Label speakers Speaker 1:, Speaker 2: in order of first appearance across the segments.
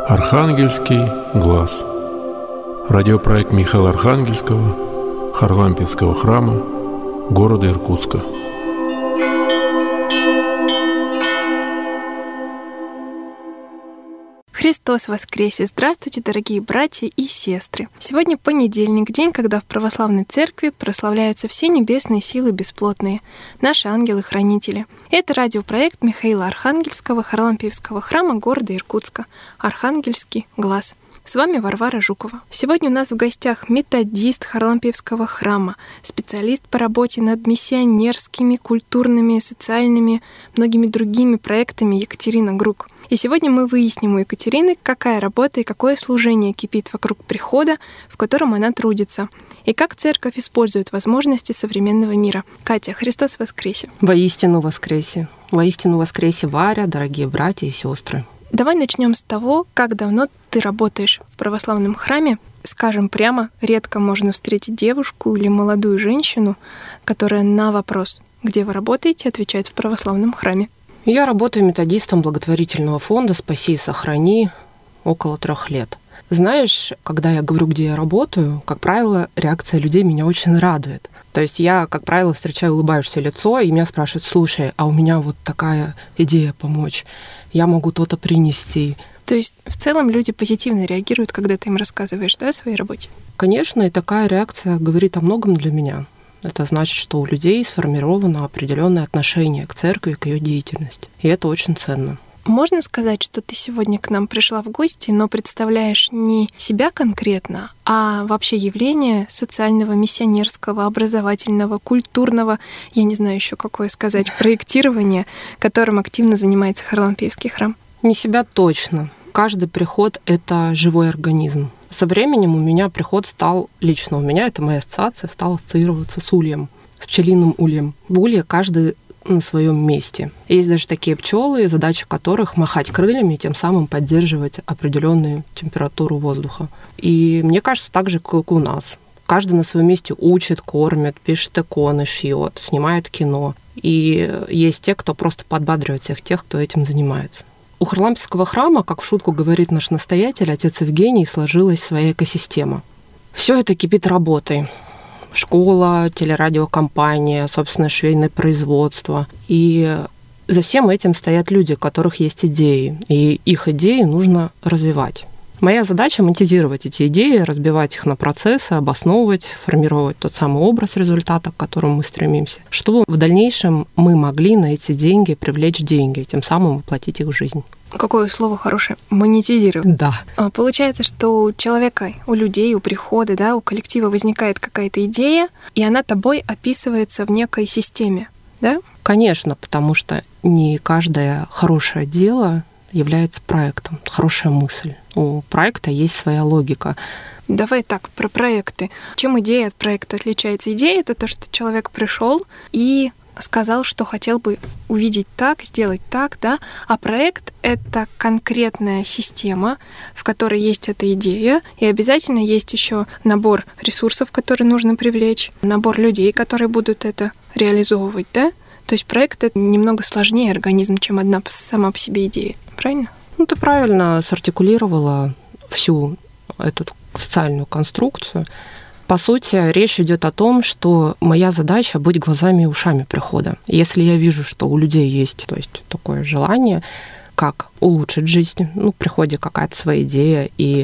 Speaker 1: Архангельский глаз. Радиопроект Михаила Архангельского, Харлампийского храма, города Иркутска.
Speaker 2: Христос воскресе! Здравствуйте, дорогие братья и сестры! Сегодня понедельник, день, когда в православной церкви прославляются все небесные силы бесплотные, наши ангелы-хранители. Это радиопроект Михаила Архангельского, Харлампиевского храма города Иркутска, Архангельский глаз. С вами Варвара Жукова. Сегодня у нас в гостях методист Харлампиевского храма, специалист по работе над миссионерскими, культурными, социальными, многими другими проектами Екатерина Грук. И сегодня мы выясним у Екатерины, какая работа и какое служение кипит вокруг прихода, в котором она трудится, и как церковь использует возможности современного мира. Катя, Христос воскресе!
Speaker 3: Воистину воскресе! Воистину воскресе, Варя, дорогие братья и сестры!
Speaker 2: Давай начнем с того, как давно ты работаешь в православном храме. Скажем прямо, редко можно встретить девушку или молодую женщину, которая на вопрос, где вы работаете, отвечает в православном храме.
Speaker 3: Я работаю методистом благотворительного фонда «Спаси и сохрани» около 3 лет. Знаешь, когда я говорю, где я работаю, как правило, реакция людей меня очень радует. То есть я, как правило, встречаю улыбающееся лицо, и меня спрашивают: слушай, а у меня вот такая идея помочь, я могу то-то принести.
Speaker 2: То есть в целом люди позитивно реагируют, когда ты им рассказываешь, да, о своей работе?
Speaker 3: Конечно, и такая реакция говорит о многом для меня. Это значит, что у людей сформировано определенное отношение к церкви, к ее деятельности. И это очень ценно.
Speaker 2: Можно сказать, что ты сегодня к нам пришла в гости, но представляешь не себя конкретно, а вообще явление социального, миссионерского, образовательного, культурного, я не знаю еще какое сказать, проектирования, которым активно занимается Харлампиевский храм?
Speaker 3: Не себя точно. Каждый приход — это живой организм. Со временем у меня приход стал, лично у меня, это моя ассоциация, стал ассоциироваться с ульем, с пчелиным ульем. В улье каждый на своем месте. Есть даже такие пчелы, задача которых махать крыльями и тем самым поддерживать определенную температуру воздуха. И мне кажется, так же, как у нас. Каждый на своем месте учит, кормит, пишет иконы, шьет, снимает кино. И есть те, кто просто подбадривает всех тех, кто этим занимается. У Харлампийского храма, как в шутку говорит наш настоятель, отец Евгений, сложилась своя экосистема. Все это кипит работой. Школа, телерадиокомпания, собственное швейное производство. И за всем этим стоят люди, у которых есть идеи, и их идеи нужно развивать. Моя задача — монетизировать эти идеи, разбивать их на процессы, обосновывать, формировать тот самый образ результата, к которому мы стремимся, чтобы в дальнейшем мы могли на эти деньги привлечь деньги, тем самым воплотить их в жизнь.
Speaker 2: Какое слово хорошее — монетизировать.
Speaker 3: Да.
Speaker 2: Получается, что у человека, у людей, у прихода, да, у коллектива возникает какая-то идея, и она тобой описывается в некой системе, да?
Speaker 3: Конечно, потому что не каждое хорошее дело является проектом, хорошая мысль. У проекта есть своя логика.
Speaker 2: Давай так, про проекты. Чем идея от проекта отличается? Идея — это то, что человек пришел и сказал, что хотел бы увидеть так, сделать так, да? А проект — это конкретная система, в которой есть эта идея, и обязательно есть еще набор ресурсов, которые нужно привлечь, набор людей, которые будут это реализовывать, да? То есть проект — это немного сложнее организм, чем одна сама по себе идея. Правильно?
Speaker 3: Ну, ты правильно сартикулировала всю эту социальную конструкцию. По сути, речь идет о том, что моя задача — быть глазами и ушами прихода. Если я вижу, что у людей есть, то есть такое желание, как улучшить жизнь, в приходе какая-то своя идея, и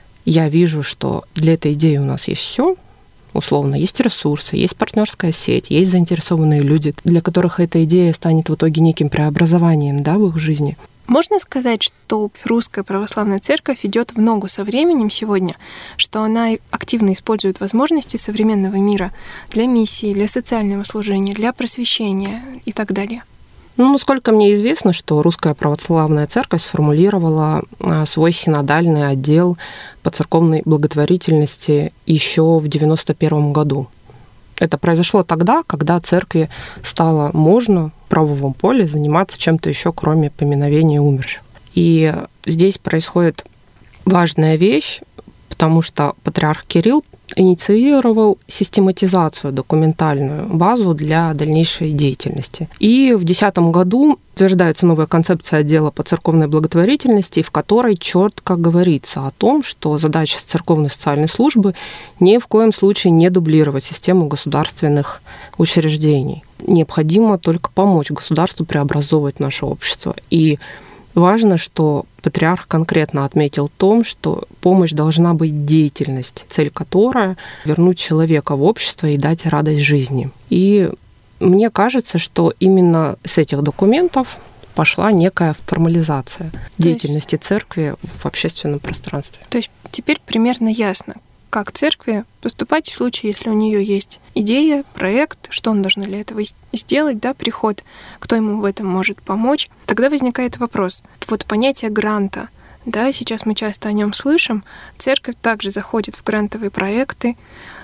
Speaker 3: я вижу, что для этой идеи у нас есть все. Условно, есть ресурсы, есть партнерская сеть, есть заинтересованные люди, для которых эта идея станет в итоге неким преобразованием, да, в их жизни.
Speaker 2: Можно сказать, что Русская Православная Церковь идет в ногу со временем сегодня, что она активно использует возможности современного мира для миссии, для социального служения, для просвещения и так далее?
Speaker 3: Насколько мне известно, что Русская Православная Церковь сформулировала свой синодальный отдел по церковной благотворительности еще в 1991 году. Это произошло тогда, когда церкви стало можно в правовом поле заниматься чем-то еще, кроме поминовения умерших. И здесь происходит важная вещь, потому что патриарх Кирилл инициировал систематизацию, документальную базу для дальнейшей деятельности. И в 2010 году утверждается новая концепция отдела по церковной благотворительности, в которой четко говорится о том, что задача церковной социальной службы ни в коем случае не дублировать систему государственных учреждений. Необходимо только помочь государству преобразовывать наше общество. И важно, что патриарх конкретно отметил в том, что помощь должна быть деятельность, цель которой — вернуть человека в общество и дать радость жизни. И мне кажется, что именно с этих документов пошла некая формализация деятельности церкви в общественном пространстве.
Speaker 2: То есть теперь примерно ясно, как церкви поступать в случае, если у нее есть идея, проект, что он должен для этого сделать, да, приход, кто ему в этом может помочь. Тогда возникает вопрос. Вот понятие гранта, да, сейчас мы часто о нем слышим. Церковь также заходит в грантовые проекты,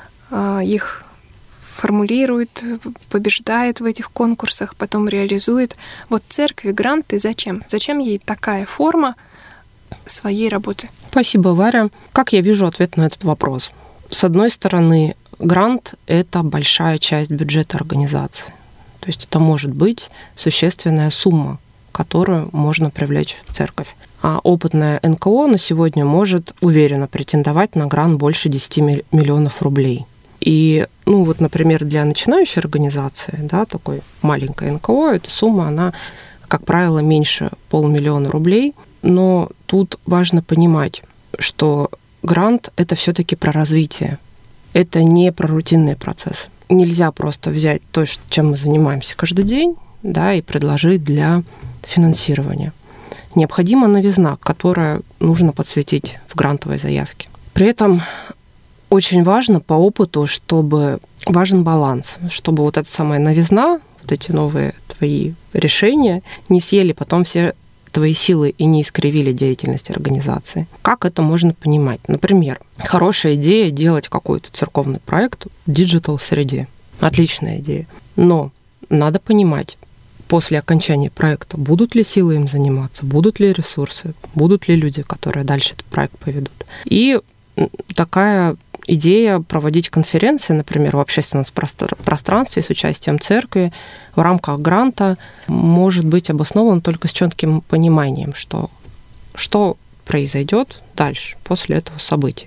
Speaker 2: их формулирует, побеждает в этих конкурсах, потом реализует. Вот церкви гранты зачем? Зачем ей такая форма своей работы?
Speaker 3: Спасибо, Варя. Как я вижу ответ на этот вопрос? С одной стороны, грант — это большая часть бюджета организации. То есть это может быть существенная сумма, которую можно привлечь в церковь. А опытная НКО на сегодня может уверенно претендовать на грант больше 10 миллионов рублей. И, например, для начинающей организации, да, такой маленькой НКО, эта сумма, она, как правило, меньше 500 000 рублей. Но тут важно понимать, что грант — это все-таки про развитие. Это не про рутинный процесс. Нельзя просто взять то, чем мы занимаемся каждый день, да, и предложить для финансирования. Необходима новизна, которую нужно подсветить в грантовой заявке. При этом очень важно по опыту, чтобы важен баланс, чтобы вот эта самая новизна, вот эти новые твои решения не съели потом все твои силы и не искривили деятельность организации. Как это можно понимать? Например, хорошая идея делать какой-то церковный проект в диджитал-среде. Отличная идея. Но надо понимать, после окончания проекта, будут ли силы им заниматься, будут ли ресурсы, будут ли люди, которые дальше этот проект поведут. И такая идея проводить конференции, например, в общественном пространстве с участием церкви в рамках гранта может быть обоснован только с четким пониманием, что произойдет дальше, после этого события.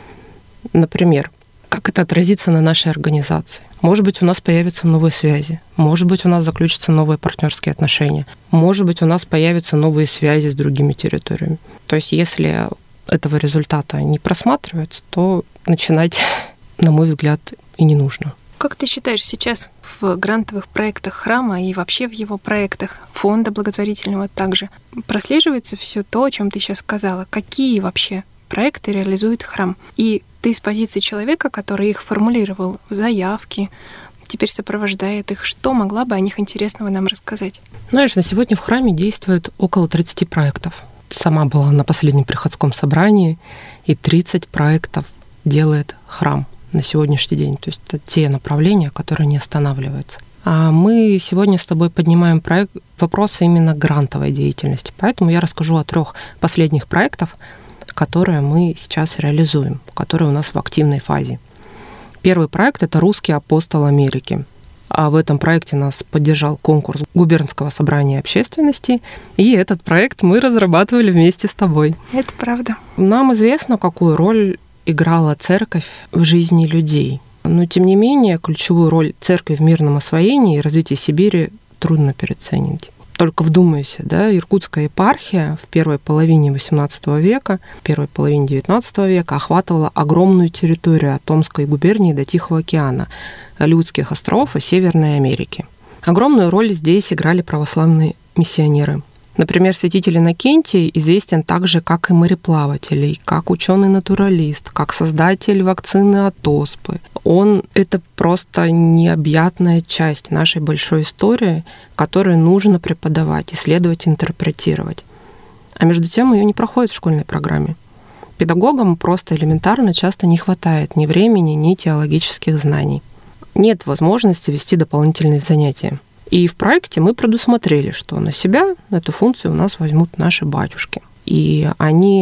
Speaker 3: Например, как это отразится на нашей организации. Может быть, у нас появятся новые связи, может быть, у нас заключатся новые партнерские отношения, может быть, у нас появятся новые связи с другими территориями. То есть, если этого результата не просматривается, то начинать, на мой взгляд, и не нужно.
Speaker 2: Как ты считаешь, сейчас в грантовых проектах храма и вообще в его проектах фонда благотворительного также прослеживается все то, о чем ты сейчас сказала? Какие вообще проекты реализует храм? И ты с позиции человека, который их формулировал в заявке, теперь сопровождает их, что могла бы о них интересного нам рассказать?
Speaker 3: Знаешь, на сегодня в храме действует около 30 проектов. Сама была на последнем приходском собрании, и 30 проектов делает храм на сегодняшний день. То есть это те направления, которые не останавливаются. А мы сегодня с тобой поднимаем вопросы именно грантовой деятельности. Поэтому я расскажу о 3 последних проектах, которые мы сейчас реализуем, которые у нас в активной фазе. Первый проект — это «Русский апостол Америки». А в этом проекте нас поддержал конкурс губернского собрания общественности, и этот проект мы разрабатывали вместе с тобой.
Speaker 2: Это правда.
Speaker 3: Нам известно, какую роль играла церковь в жизни людей. Но, тем не менее, ключевую роль церкви в мирном освоении и развитии Сибири трудно переоценить. Только вдумайся, да, Иркутская епархия в первой половине XVIII века, первой половине XIX века охватывала огромную территорию от Омской губернии до Тихого океана, Алеутских островов и Северной Америки. Огромную роль здесь играли православные миссионеры. Например, святитель Иннокентий известен также как и мореплаватель, как ученый-натуралист, как создатель вакцины от оспы. Он — это просто необъятная часть нашей большой истории, которую нужно преподавать, исследовать, интерпретировать. А между тем ее не проходит в школьной программе. Педагогам просто элементарно часто не хватает ни времени, ни теологических знаний. Нет возможности вести дополнительные занятия. И в проекте мы предусмотрели, что на себя эту функцию у нас возьмут наши батюшки. И они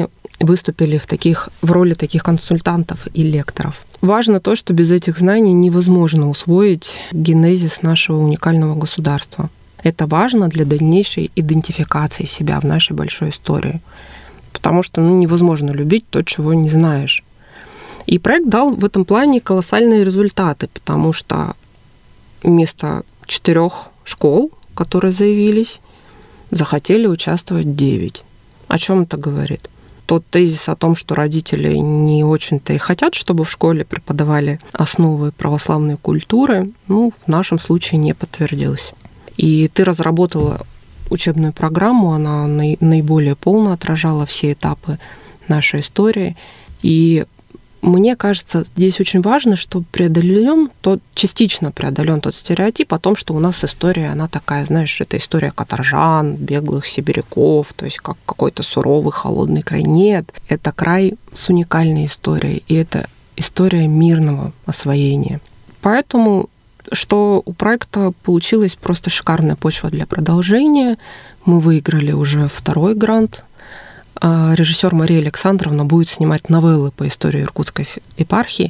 Speaker 3: выступили в роли таких консультантов и лекторов. Важно то, что без этих знаний невозможно усвоить генезис нашего уникального государства. Это важно для дальнейшей идентификации себя в нашей большой истории. Потому что невозможно любить то, чего не знаешь. И проект дал в этом плане колоссальные результаты, потому что вместо 4 школ, которые заявились, захотели участвовать 9. О чем это говорит? Тот тезис о том, что родители не очень-то и хотят, чтобы в школе преподавали основы православной культуры, в нашем случае не подтвердился. И ты разработала учебную программу, она наиболее полно отражала все этапы нашей истории. И мне кажется, здесь очень важно, что частично преодолен тот стереотип о том, что у нас история, она такая, знаешь, это история каторжан, беглых сибиряков, то есть как какой-то суровый, холодный край. Нет, это край с уникальной историей, и это история мирного освоения. Поэтому, что у проекта получилась просто шикарная почва для продолжения. Мы выиграли уже 2-й грант. Режиссер Мария Александровна будет снимать новеллы по истории Иркутской епархии.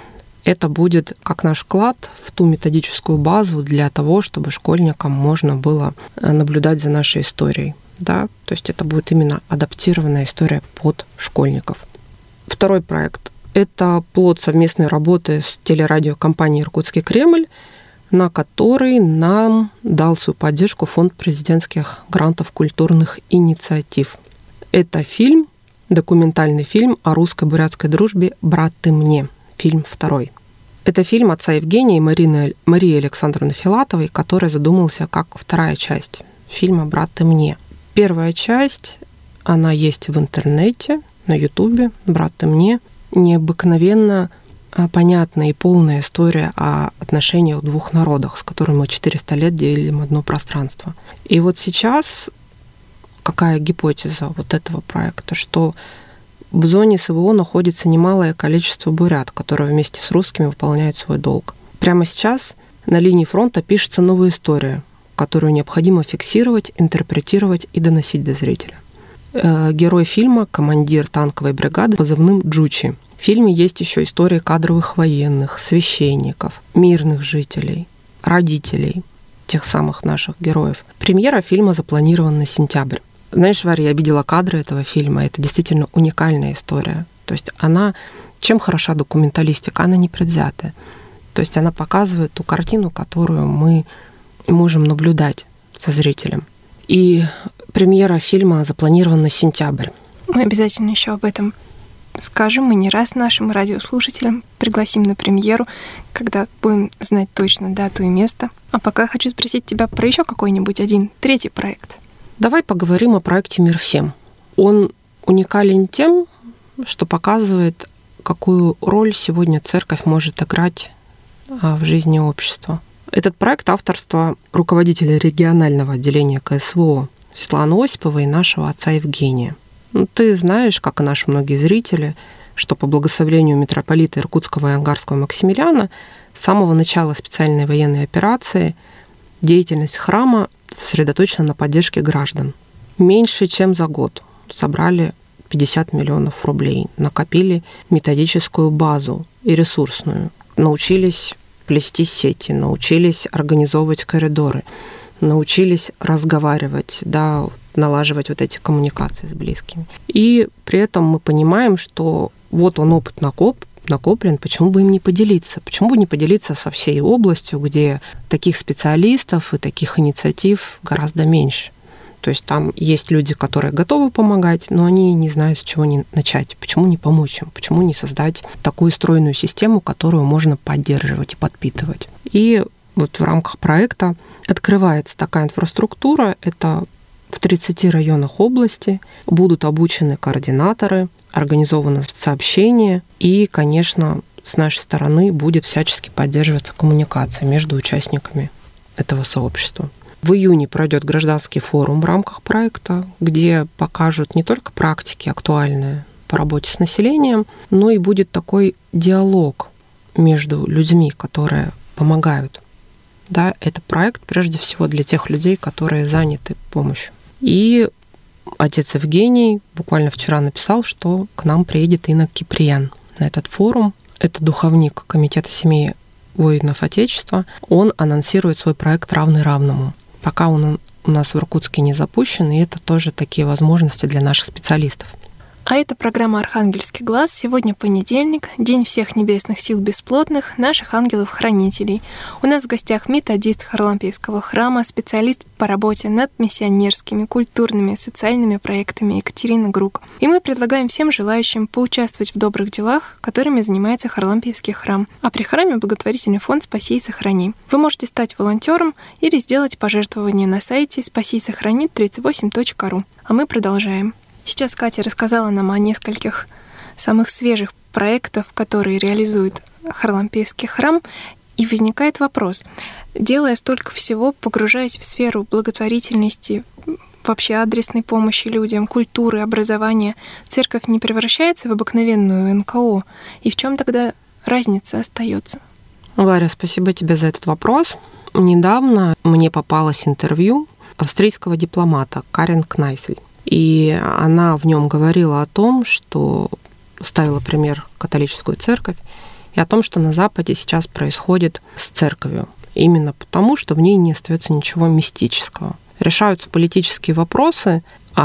Speaker 3: Это будет как наш вклад в ту методическую базу для того, чтобы школьникам можно было наблюдать за нашей историей. Да? То есть это будет именно адаптированная история под школьников. 2-й проект – это плод совместной работы с телерадиокомпанией «Иркутский Кремль», на который нам дал свою поддержку Фонд президентских грантов культурных инициатив. Это документальный фильм о русско-бурятской дружбе «Брат ты мне», фильм 2. Это фильм отца Евгения и Марии Александровны Филатовой, который задумался как 2-я часть фильма «Брат ты мне». 1-я часть, она есть в интернете, на Ютубе, «Брат ты мне». Необыкновенно понятная и полная история о отношениях 2 народов, с которыми мы 400 лет делим одно пространство. И вот сейчас какая гипотеза вот этого проекта, что в зоне СВО находится немалое количество бурят, которые вместе с русскими выполняют свой долг. Прямо сейчас на линии фронта пишется новая история, которую необходимо фиксировать, интерпретировать и доносить до зрителя. Герой фильма — командир танковой бригады позывным Джучи. В фильме есть еще истории кадровых военных, священников, мирных жителей, родителей тех самых наших героев. Премьера фильма запланирована на сентябрь. Знаешь, Варя, я видела кадры этого фильма. Это действительно уникальная история. То есть чем хороша документалистика? Она непредвзятая. То есть она показывает ту картину, которую мы можем наблюдать со зрителем. И премьера фильма запланирована на сентябрь.
Speaker 2: Мы обязательно еще об этом скажем. Мы не раз нашим радиослушателям пригласим на премьеру, когда будем знать точно дату и место. А пока хочу спросить тебя про еще какой-нибудь 3-й проект.
Speaker 3: Давай поговорим о проекте «Мир всем». Он уникален тем, что показывает, какую роль сегодня церковь может играть в жизни общества. Этот проект авторства руководителя регионального отделения КСВО Светланы Осиповой и нашего отца Евгения. Ты знаешь, как и наши многие зрители, что по благословению митрополита Иркутского и Ангарского Максимилиана с самого начала специальной военной операции деятельность храма сосредоточена на поддержке граждан. Меньше чем за год собрали 50 миллионов рублей, накопили методическую базу и ресурсную, научились плести сети, научились организовывать коридоры, научились разговаривать, налаживать вот эти коммуникации с близкими. И при этом мы понимаем, что вот он опыт накоплен, почему бы им не поделиться? Почему бы не поделиться со всей областью, где таких специалистов и таких инициатив гораздо меньше? То есть там есть люди, которые готовы помогать, но они не знают, с чего начать. Почему не помочь им? Почему не создать такую стройную систему, которую можно поддерживать и подпитывать? И вот в рамках проекта открывается такая инфраструктура. Это в 30 районах области. Будут обучены координаторы, организовано сообщение. И, конечно, с нашей стороны будет всячески поддерживаться коммуникация между участниками этого сообщества. В июне пройдет гражданский форум в рамках проекта, где покажут не только практики актуальные по работе с населением, но и будет такой диалог между людьми, которые помогают. Да, это проект прежде всего для тех людей, которые заняты помощью. И отец Евгений буквально вчера написал, что к нам приедет инок Киприян на этот форум. Это духовник Комитета семей воинов Отечества. Он анонсирует свой проект «Равный равному». Пока он у нас в Иркутске не запущен, и это тоже такие возможности для наших специалистов.
Speaker 2: А это программа «Архангельский глаз». Сегодня понедельник, День всех небесных сил бесплотных, наших ангелов-хранителей. У нас в гостях методист Харлампиевского храма, специалист по работе над миссионерскими, культурными, социальными проектами Екатерина Грук. И мы предлагаем всем желающим поучаствовать в добрых делах, которыми занимается Харлампиевский храм. А при храме благотворительный фонд «Спаси и сохрани». Вы можете стать волонтером или сделать пожертвование на сайте спасисохрани38.ру. А мы продолжаем. Сейчас Катя рассказала нам о нескольких самых свежих проектах, которые реализует Харлампиевский храм, и возникает вопрос. Делая столько всего, погружаясь в сферу благотворительности, вообще адресной помощи людям, культуры, образования, церковь не превращается в обыкновенную НКО? И в чем тогда разница остается?
Speaker 3: Варя, спасибо тебе за этот вопрос. Недавно мне попалось интервью австрийского дипломата Карен Кнайсель. И она в нем говорила о том, что ставила пример католическую церковь, и о том, что на Западе сейчас происходит с церковью. Именно потому, что в ней не остается ничего мистического. Решаются политические вопросы,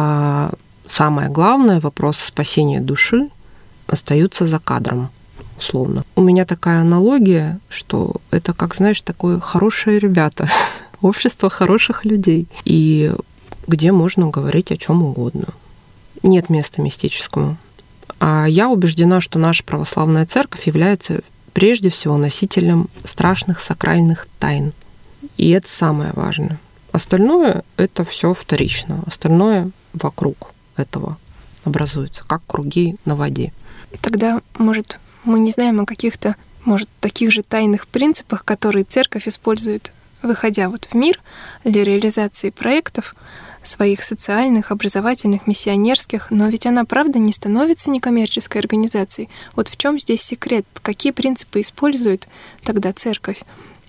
Speaker 3: а самое главное, вопросы спасения души остаются за кадром, условно. У меня такая аналогия, что это, как знаешь, такое хорошие ребята, общество хороших людей. И где можно говорить о чем угодно. Нет места мистическому. А я убеждена, что наша православная церковь является прежде всего носителем страшных сакральных тайн. И это самое важное. Остальное — это все вторично. Остальное вокруг этого образуется, как круги на воде.
Speaker 2: Тогда, может, мы не знаем о каких-то, может, таких же тайных принципах, которые церковь использует, выходя вот в мир для реализации проектов своих социальных, образовательных, миссионерских, но ведь она, правда, не становится некоммерческой организацией. Вот в чем здесь секрет? Какие принципы использует тогда церковь?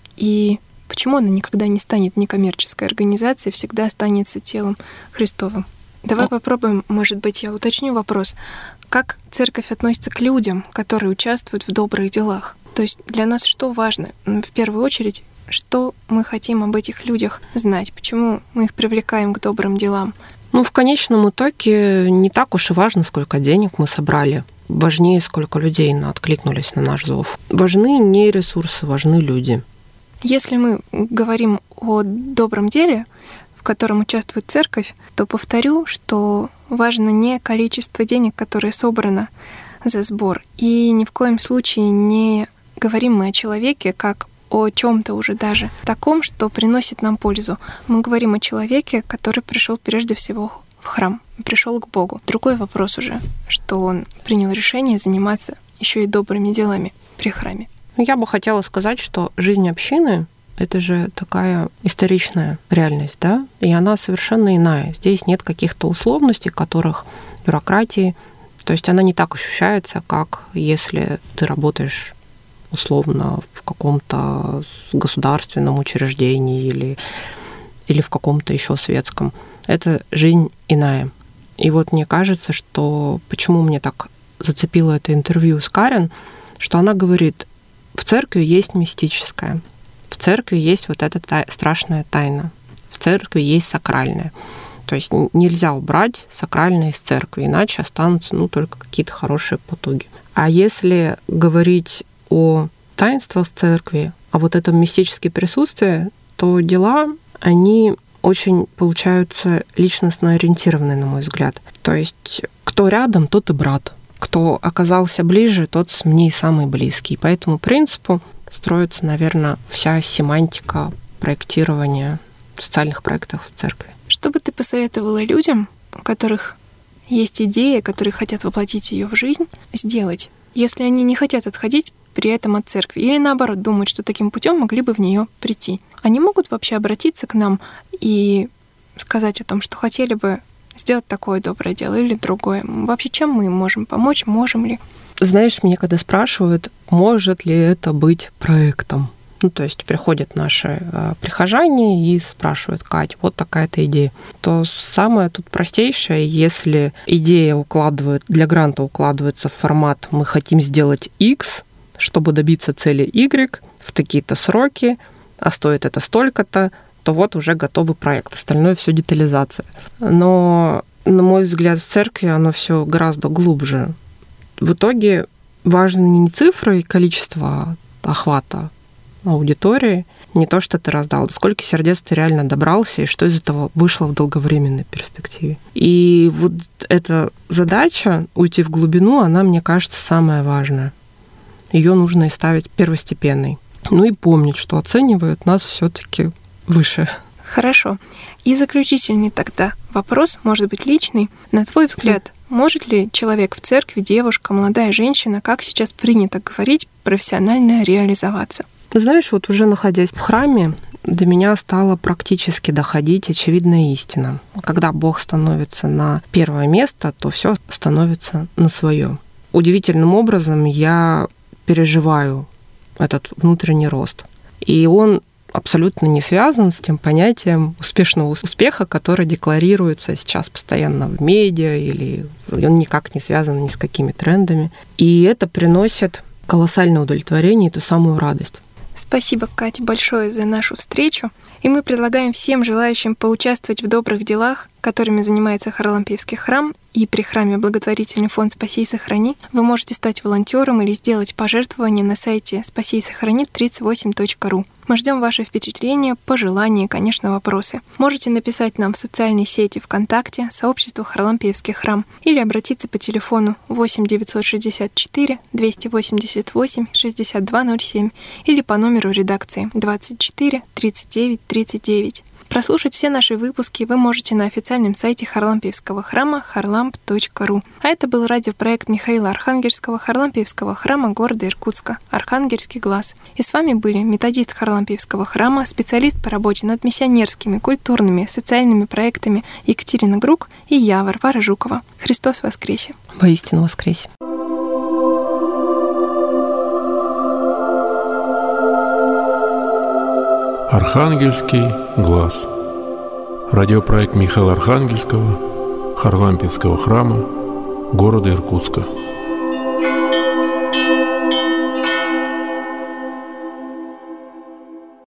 Speaker 2: И почему она никогда не станет некоммерческой организацией, всегда останется телом Христовым? Давай попробуем, может быть, я уточню вопрос. Как церковь относится к людям, которые участвуют в добрых делах? То есть для нас что важно? В первую очередь, что мы хотим об этих людях знать? Почему мы их привлекаем к добрым делам?
Speaker 3: В конечном итоге не так уж и важно, сколько денег мы собрали. Важнее, сколько людей откликнулись на наш зов. Важны не ресурсы, важны люди.
Speaker 2: Если мы говорим о добром деле, в котором участвует церковь, то повторю, что важно не количество денег, которое собрано за сбор. И ни в коем случае не говорим мы о человеке как о чем-то уже даже таком, что приносит нам пользу. Мы говорим о человеке, который пришел прежде всего в храм, пришел к Богу. Другой вопрос уже, что он принял решение заниматься еще и добрыми делами при храме.
Speaker 3: Я бы хотела сказать, что жизнь общины — это же такая историчная реальность, да? И она совершенно иная. Здесь нет каких-то условностей, которых бюрократии. То есть она не так ощущается, как если ты работаешь условно в каком-то государственном учреждении или в каком-то еще светском. Это жизнь иная. И вот мне кажется, что почему мне так зацепило это интервью с Карен, что она говорит, в церкви есть мистическое, в церкви есть вот эта страшная тайна, в церкви есть сакральное. То есть нельзя убрать сакральное из церкви, иначе останутся только какие-то хорошие потуги. А если говорить о таинствах церкви, а вот этом мистическом присутствии, то дела, они очень получаются личностно ориентированные, на мой взгляд. То есть кто рядом, тот и брат. Кто оказался ближе, тот мне и самый близкий. По этому принципу строится, наверное, вся семантика проектирования социальных проектов в церкви.
Speaker 2: Что бы ты посоветовала людям, у которых есть идея, которые хотят воплотить ее в жизнь, сделать, если они не хотят отходить при этом от церкви, или наоборот думают, что таким путем могли бы в нее прийти? Они могут вообще обратиться к нам и сказать о том, что хотели бы сделать такое доброе дело или другое? Вообще, чем мы им можем помочь? Можем ли?
Speaker 3: Знаешь, меня когда спрашивают, может ли это быть проектом, То есть приходят наши прихожане и спрашивают: Кать, вот такая-то идея. То самое тут простейшее, если идея для гранта укладывается в формат «мы хотим сделать X, чтобы добиться цели Y в такие-то сроки, а стоит это столько-то», то вот уже готовый проект. Остальное все детализация. Но, на мой взгляд, в церкви оно все гораздо глубже. В итоге важны не цифры и количество охвата аудитории, не то, что ты раздал, сколько сердец ты реально добрался и что из этого вышло в долговременной перспективе. И вот эта задача уйти в глубину, она, мне кажется, самая важная. Ее нужно и ставить первостепенной. И помнить, что оценивают нас все-таки выше.
Speaker 2: Хорошо. И заключительный тогда вопрос, может быть, личный. На твой взгляд, может ли человек в церкви, девушка, молодая женщина, как сейчас принято говорить, профессионально реализоваться?
Speaker 3: Ты знаешь, вот уже находясь в храме, до меня стала практически доходить очевидная истина. Когда Бог становится на первое место, то все становится на свое. Удивительным образом я переживаю этот внутренний рост. И он абсолютно не связан с тем понятием успешного успеха, который декларируется сейчас постоянно в медиа, или он никак не связан ни с какими трендами. И это приносит колоссальное удовлетворение и ту самую радость.
Speaker 2: Спасибо, Катя, большое за нашу встречу. И мы предлагаем всем желающим поучаствовать в добрых делах, которыми занимается Харлампиевский храм, и при храме благотворительный фонд «Спаси и сохрани» вы можете стать волонтером или сделать пожертвование на сайте спаси и сохрани 38.ru. Мы ждем ваши впечатления, пожелания, конечно, вопросы. Можете написать нам в социальной сети ВКонтакте, сообщество Харлампиевский храм, или обратиться по телефону 8 964 288 6207 или по номеру редакции 24 39 39. Прослушать все наши выпуски вы можете на официальном сайте Харлампиевского храма harlamp.ru. А это был радиопроект Михаила Архангельского Харлампиевского храма города Иркутска «Архангельский глаз». И с вами были методист Харлампиевского храма, специалист по работе над миссионерскими, культурными, социальными проектами Екатерина Грук и я, Варвара Жукова. Христос воскресе!
Speaker 3: Воистину воскресе!
Speaker 1: Архангельский глаз. Радиопроект Михаила Архангельского Харлампиевского храма города Иркутска.